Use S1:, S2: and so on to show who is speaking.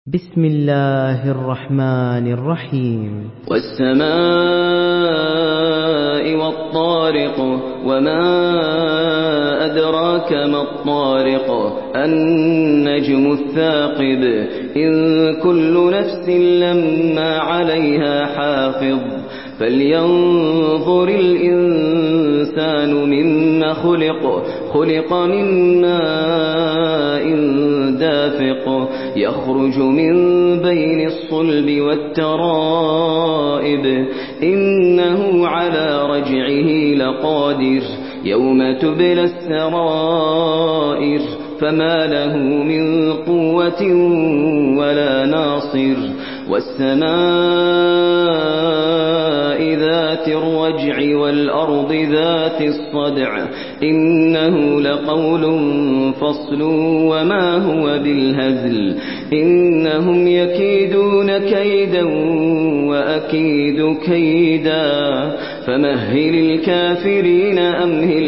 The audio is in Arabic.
S1: بسم الله الرحمن الرحيم.
S2: والسماء والطارق وما أدراك ما الطارق النجم الثاقب إن كل نفس لما عليها حافظ فلينظر الإنسان مما خلق من ماء دافق يخرج من بين الصلب والترائب إنه على رجعه لقادر يوم تبلى السرائر فما له من قوة ولا ناصر والسماء ذات الرجع والأرض ذات الصدع إنه لقول فصل وما هو بالهزل إنهم يكيدون كيدا وأكيد كيدا فمهل الكافرين أمهل